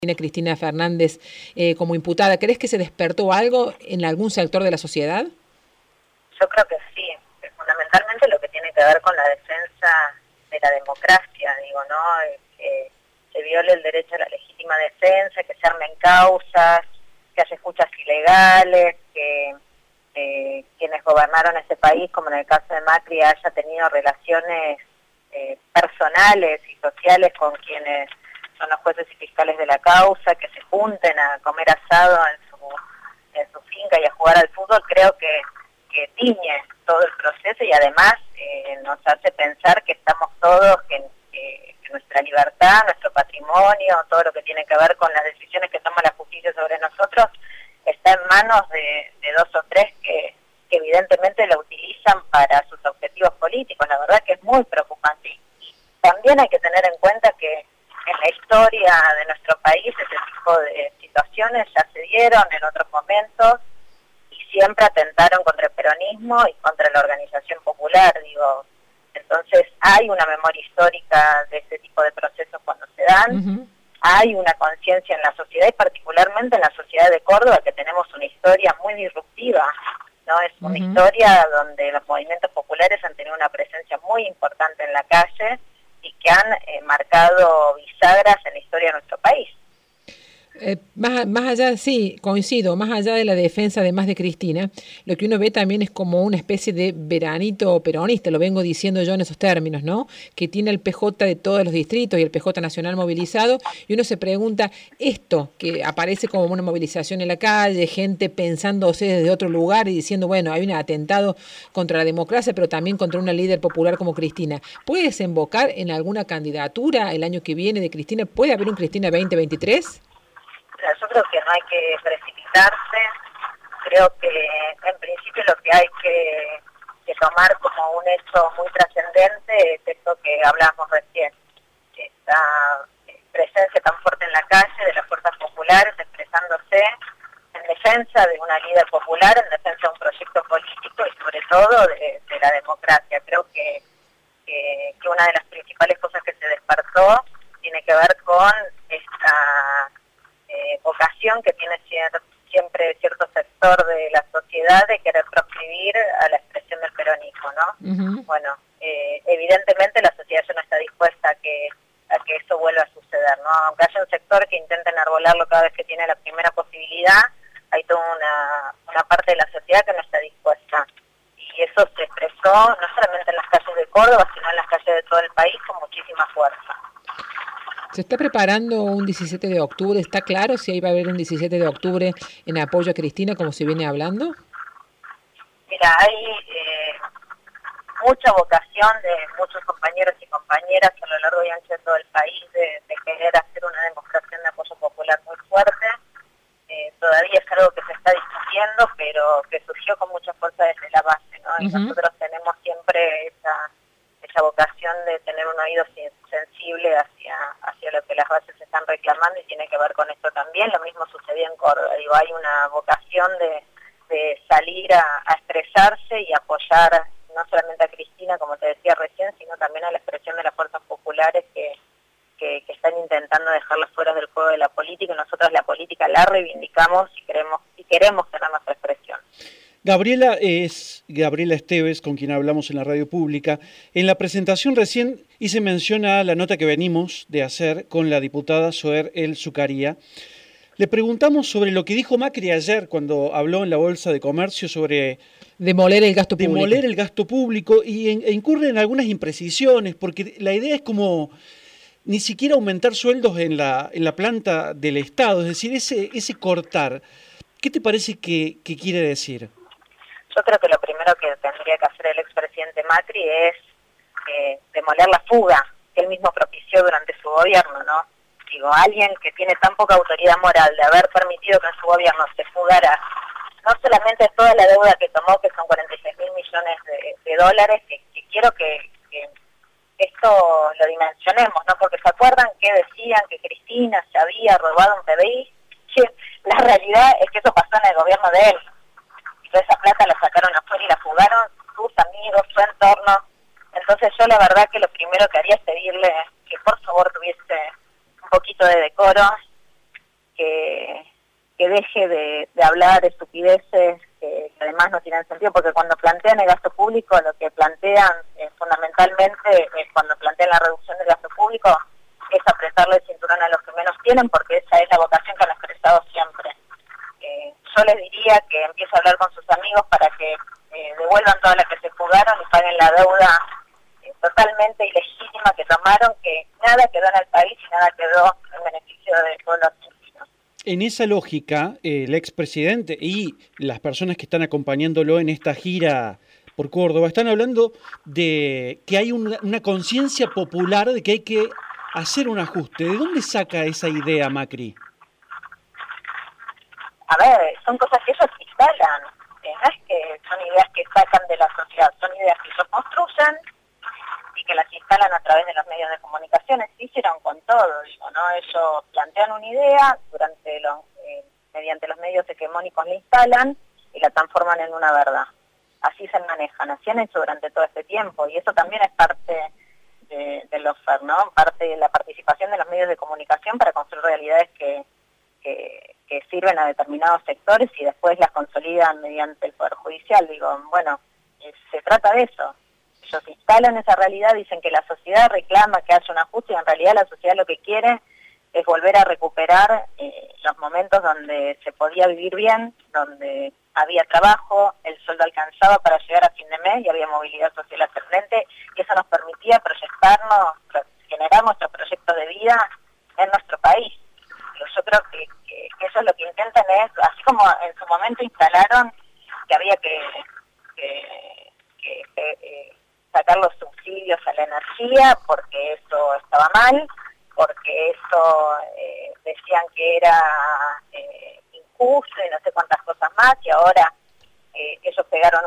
Tiene Cristina Fernández como imputada. ¿Crees que se despertó algo en algún sector de la sociedad? Yo creo que sí, fundamentalmente lo que tiene que ver con la defensa de la democracia, digo, ¿no? Que se viole el derecho a la legítima defensa, que se armen causas, que haya escuchas ilegales, que quienes gobernaron ese país, como en el caso de Macri, haya tenido relaciones personales y sociales con quienes son los jueces y fiscales de la causa, que se junten a comer asado en su finca y a jugar al fútbol. Creo que tiñe todo el proceso y además nos hace pensar que estamos todos, que nuestra libertad, nuestro patrimonio, todo lo que tiene que ver con las decisiones que toma la justicia sobre nosotros, está en manos de dos o tres que evidentemente la utilizan para sus objetivos políticos. La verdad que es muy preocupante. Y también hay que tener en cuenta que en la historia de nuestro país ese tipo de situaciones ya se dieron en otros momentos y siempre atentaron contra el peronismo y contra la organización popular, digo. Entonces hay una memoria histórica de ese tipo de procesos cuando se dan, hay una conciencia en la sociedad y particularmente en la sociedad de Córdoba, que tenemos una historia muy disruptiva, ¿no? Es una historia donde los movimientos populares han tenido una presencia muy importante en la calle y que han marcado bisagras en la historia de nuestro país. Más allá, sí, coincido, más allá de la defensa además de Cristina, lo que uno ve también es como una especie de veranito peronista, lo vengo diciendo yo en esos términos, ¿no? Que tiene el PJ de todos los distritos y el PJ nacional movilizado, y uno se pregunta, esto que aparece como una movilización en la calle, gente pensándose desde otro lugar y diciendo, bueno, hay un atentado contra la democracia, pero también contra una líder popular como Cristina, ¿puede desembocar en alguna candidatura el año que viene de Cristina? ¿Puede haber un Cristina 2023? Yo creo que no hay que precipitarse, creo que en principio lo que hay que tomar como un hecho muy trascendente es esto que hablamos recién, esta presencia tan fuerte en la calle de las fuerzas populares expresándose en defensa de una líder popular, en defensa de un proyecto político y sobre todo de la democracia. Creo que una de las principales cosas que se despertó tiene que ver con esta vocación que tiene siempre cierto sector de la sociedad de querer proscribir a la expresión del peronismo, ¿no? Bueno, evidentemente la sociedad ya no está dispuesta a que eso vuelva a suceder, ¿no? Aunque haya un sector que intenta enarbolarlo cada vez que tiene la primera posibilidad, hay toda una parte de la sociedad que no está dispuesta. Y eso se expresó no solamente en las calles de Córdoba, sino en las calles de todo el país con muchísima fuerza. ¿Se está preparando un 17 de octubre? ¿Está claro si ahí va a haber un 17 de octubre en apoyo a Cristina, como se viene hablando? Mira, hay mucha vocación de muchos compañeros y compañeras a lo largo y ancho de todo el país de querer hacer una demostración de apoyo popular muy fuerte. Todavía es algo que se está discutiendo, pero que surgió con mucha fuerza desde la base, ¿no? Y nosotros tenemos siempre esa vocación de tener un oído sensible hacia lo que las bases están reclamando y tiene que ver con esto también. Lo mismo sucedió en Córdoba. Digo, hay una vocación de salir a expresarse y apoyar no solamente a Cristina, como te decía recién, sino también a la expresión de las fuerzas populares que están intentando dejarlas fuera del juego de la política. Y nosotros la política la reivindicamos y queremos tener nuestra expresión. Gabriela es Gabriela Esteves, con quien hablamos en la radio pública. En la presentación recién hice mención a la nota que venimos de hacer con la diputada Zoër El Zucaría. Le preguntamos sobre lo que dijo Macri ayer cuando habló en la Bolsa de Comercio sobre demoler el gasto público. Demoler el gasto público e incurre en algunas imprecisiones, porque la idea es como ni siquiera aumentar sueldos en la planta del Estado, es decir, ese cortar. ¿Qué te parece que quiere decir? Yo creo que lo primero que tendría que hacer el expresidente Macri es demoler la fuga que él mismo propició durante su gobierno, ¿no? Digo, alguien que tiene tan poca autoridad moral de haber permitido que en su gobierno se fugara no solamente toda la deuda que tomó, que son 46.000 millones de dólares, que quiero que esto lo dimensionemos, ¿no? Porque se acuerdan que decían que Cristina se había robado un PBI. La realidad es que eso pasó en el gobierno de él. Toda esa plata la sacaron afuera y la fugaron sus amigos, su entorno. Entonces yo la verdad que lo primero que haría es pedirle que por favor tuviese un poquito de decoro, deje de hablar estupideces que además no tienen sentido, porque cuando plantean el gasto público, lo que plantean fundamentalmente, cuando plantean la reducción del gasto público, es apretarle el cinturón a los que menos tienen, porque esa es la vocación que han expresado siempre. Yo les diría que empiece a hablar con sus amigos para que devuelvan toda la que se fugaron y paguen la deuda totalmente ilegítima que tomaron, que nada quedó en el país y nada quedó en beneficio del pueblo argentino. En esa lógica, el expresidente y las personas que están acompañándolo en esta gira por Córdoba están hablando de que hay una conciencia popular de que hay que hacer un ajuste. ¿De dónde saca esa idea Macri? A ver, son cosas que ellos instalan, no es que son ideas que sacan de la sociedad, son ideas que ellos construyen y que las instalan a través de los medios de comunicación. Se hicieron con todo, digo, ¿no? Ellos plantean una idea, mediante los medios hegemónicos la instalan y la transforman en una verdad. Así se manejan, así han hecho durante todo este tiempo, y eso también es parte del lawfare, ¿no? Parte de la participación de los medios de comunicación para construir realidades que sirven a determinados sectores y después las consolidan mediante el Poder Judicial. Digo, bueno, se trata de eso. Ellos instalan esa realidad, dicen que la sociedad reclama que haya un ajuste, y en realidad la sociedad lo que quiere es volver a recuperar los momentos donde se podía vivir bien, donde había trabajo, el sueldo alcanzaba para llegar a fin de mes y había movilidad social ascendente, y eso nos permitía proyectarnos, generar nuestros proyectos de vida en nuestro país. Yo creo que eso es lo que intentan, es, así como en su momento instalaron que había que sacar los subsidios a la energía porque eso estaba mal, porque eso decían que era injusto y no sé cuántas cosas más, y ahora ellos pegaron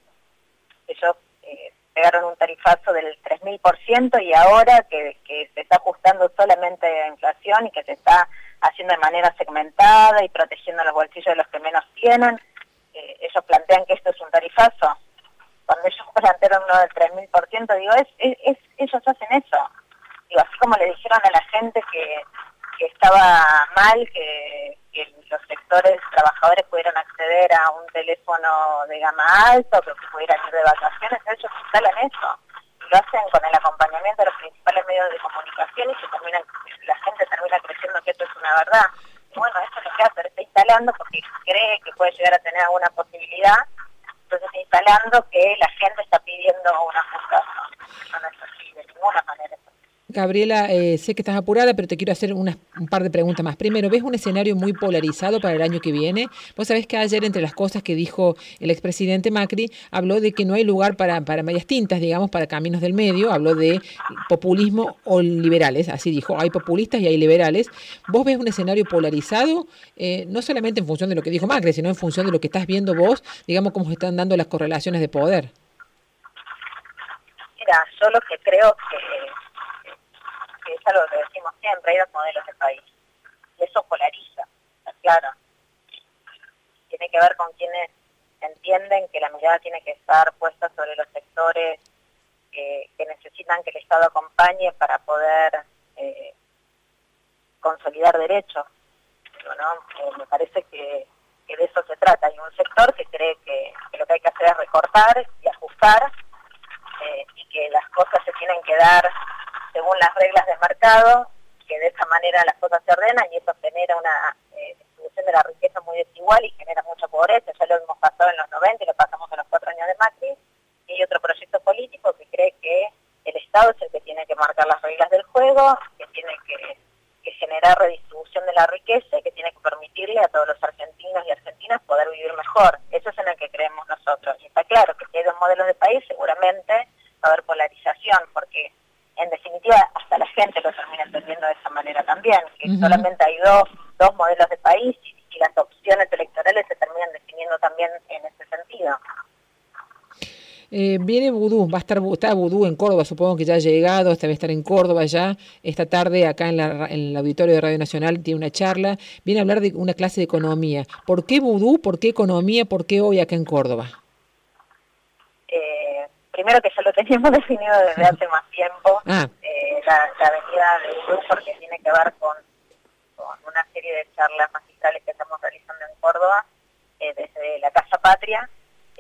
un tarifazo del 3000%, y ahora que se está ajustando solamente a la inflación y que se está haciendo de manera segmentada y protegiendo los bolsillos de los que menos tienen, ellos plantean que esto es un tarifazo. Cuando ellos plantearon uno del 3000%, digo, ellos hacen eso. Digo, así como le dijeron a la gente que estaba mal, que los sectores trabajadores pudieran acceder a un teléfono de gama alta, que pudieran ir de vacaciones, ellos instalan eso. Y lo hacen con el acompañamiento de los principales medios de comunicación, y la gente termina creyendo que esto es una verdad. Y bueno, esto es lo que hace, está instalando porque cree que puede llegar a tener alguna posibilidad, entonces está instalando que la gente está pidiendo una ajustación. Eso no es así, de ninguna manera. Gabriela, sé que estás apurada, pero te quiero hacer un par de preguntas más. Primero, ¿ves un escenario muy polarizado para el año que viene? Vos sabés que ayer, entre las cosas que dijo el expresidente Macri, habló de que no hay lugar para medias tintas, digamos, para caminos del medio. Habló de populismo o liberales, así dijo. Hay populistas y hay liberales. ¿Vos ves un escenario polarizado, no solamente en función de lo que dijo Macri, sino en función de lo que estás viendo vos, digamos, cómo se están dando las correlaciones de poder? Mira, yo lo que creo que es algo que decimos siempre, hay dos modelos de país, y eso polariza, está claro. Tiene que ver con quienes entienden que la mirada tiene que estar puesta sobre los sectores que necesitan que el Estado acompañe para poder consolidar derechos. ¿No? Me parece que de eso se trata. Hay un sector que cree que lo que hay que hacer es recortar y ajustar, y que las cosas se tienen que dar según las reglas del mercado, que de esa manera las cosas se ordenan, y eso genera una distribución de la riqueza muy desigual y genera mucha pobreza. Ya lo hemos pasado en los 90 y lo pasamos en los 4 años de Macri. Y hay otro proyecto político que cree que el Estado es el que tiene que marcar las reglas del juego, que tiene que generar redistribución de la riqueza y que tiene que permitirle a todos los argentinos y argentinas poder vivir mejor. Eso es en el que creemos nosotros. Y está claro que si hay dos modelos de país, seguramente va a haber polarización, porque en definitiva hasta la gente lo termina entendiendo de esa manera también, que solamente hay dos modelos de país, y las opciones electorales se terminan definiendo también en ese sentido. Viene Vudú, está Vudú en Córdoba, supongo que ya ha llegado, debe estar en Córdoba ya, esta tarde acá en el auditorio de Radio Nacional tiene una charla, viene a hablar de una clase de economía. ¿Por qué Vudú? ¿Por qué economía? ¿Por qué hoy acá en Córdoba? Primero que ya lo teníamos definido desde hace más tiempo, la venida de Vudú, porque tiene que ver con una serie de charlas magistrales que estamos realizando Córdoba, desde la Casa Patria.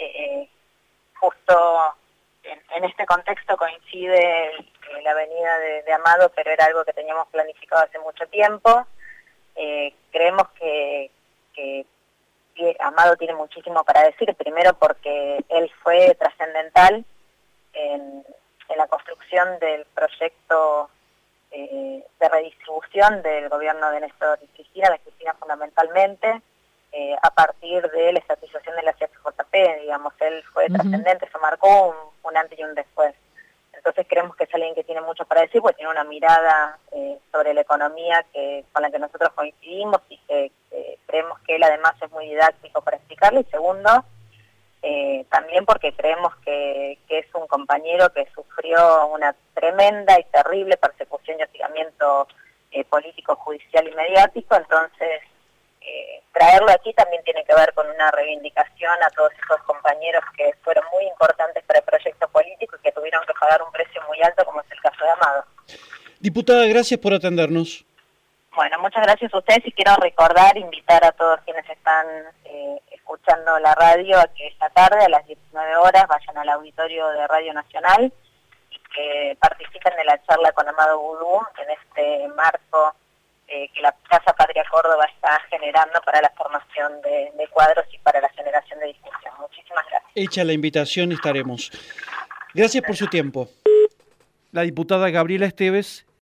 Justo en este contexto coincide la avenida de Amado, pero era algo que teníamos planificado hace mucho tiempo. Creemos que Amado tiene muchísimo para decir, primero porque él fue trascendental en la construcción del proyecto de redistribución del gobierno de Néstor y Cristina, de Cristina fundamentalmente, a partir de la estatización de la CFJP, digamos, él fue trascendente, se marcó un antes y un después. Entonces creemos que es alguien que tiene mucho para decir, porque tiene una mirada sobre la economía con la que nosotros coincidimos y que creemos que él además es muy didáctico para explicarlo. Y segundo, también porque creemos que es un compañero que sufrió una tremenda y terrible persecución y hostigamiento político, judicial y mediático. Entonces, traerlo aquí también tiene que ver con una reivindicación a todos esos compañeros que fueron muy importantes para el proyecto político y que tuvieron que pagar un precio muy alto, como es el caso de Amado. Diputada, gracias por atendernos. Bueno, muchas gracias a ustedes y quiero invitar a todos quienes están escuchando la radio a que esta tarde a las 19 horas vayan al auditorio de Radio Nacional y que participen de la charla con Amado Boudou en este marco que la Casa Patria Córdoba está generando para la formación de cuadros y para la generación de discusión. Muchísimas gracias. Hecha la invitación, estaremos. Gracias por su tiempo. La diputada Gabriela Esteves